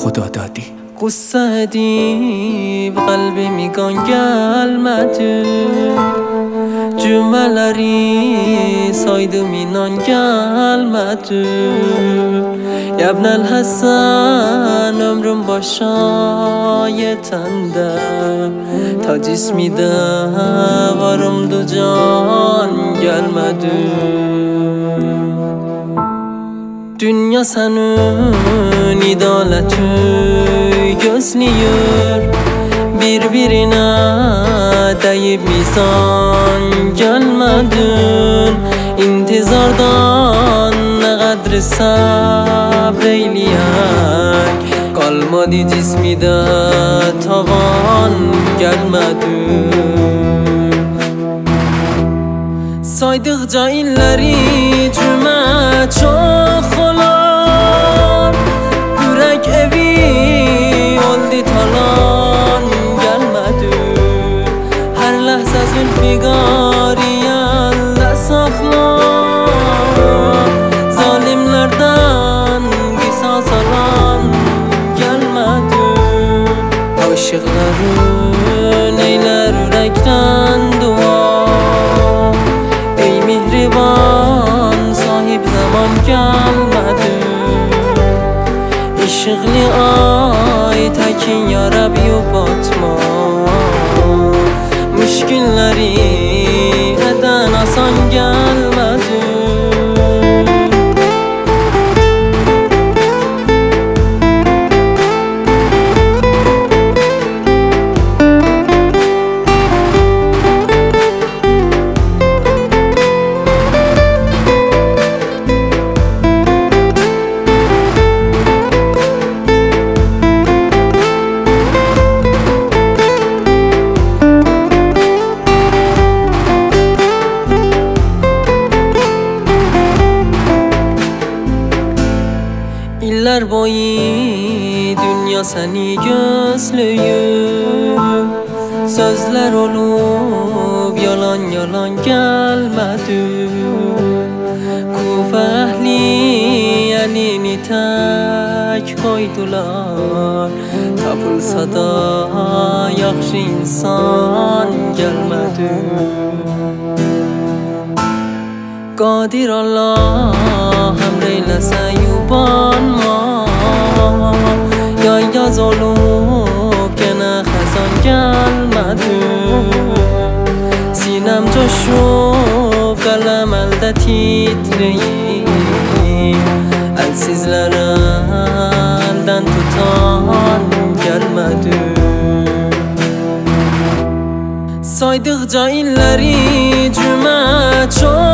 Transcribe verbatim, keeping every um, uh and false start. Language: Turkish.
خدا دادی. قصه deyip kalbimi kan gelmedi, cümleleri saydım inan gelmedi. Yabnel Hasan ömrüm başa yetende, ta cismide varımdı can gelmedi. Dünya senin idaletü gözlüyor, birbirine deyip mizan gelmedin. İntizardan ne kadri sabreyleyek, kalmadı cismide tavan gelmedi. Saydıkça illeri cüme çok olan, yürek evi oldu talan gelmedi. Her lahza zülfikari elde sakla, zalimlerden kısas alan gelmedi. Aşıkların eyler yürekten dua, sahip zaman gelmedi. Işıklı ay tekin ya Rabbi batma, müşkilleri eden asan gelmedi. İller boyu dünya seni gözlüyor, sözler olup yalan yalan gelmedi. Kufa ehli elini tek koydular, tapılsa da yaxşı insan gelmedi. Qadir Allah emreyləsə yubanma, yay yaz olup gene xəzan gelmedi. Sinem coşup qələm əldə titreyip, əlsizlərə əldən tutan gelmedi. Saydıkça illeri cüme çok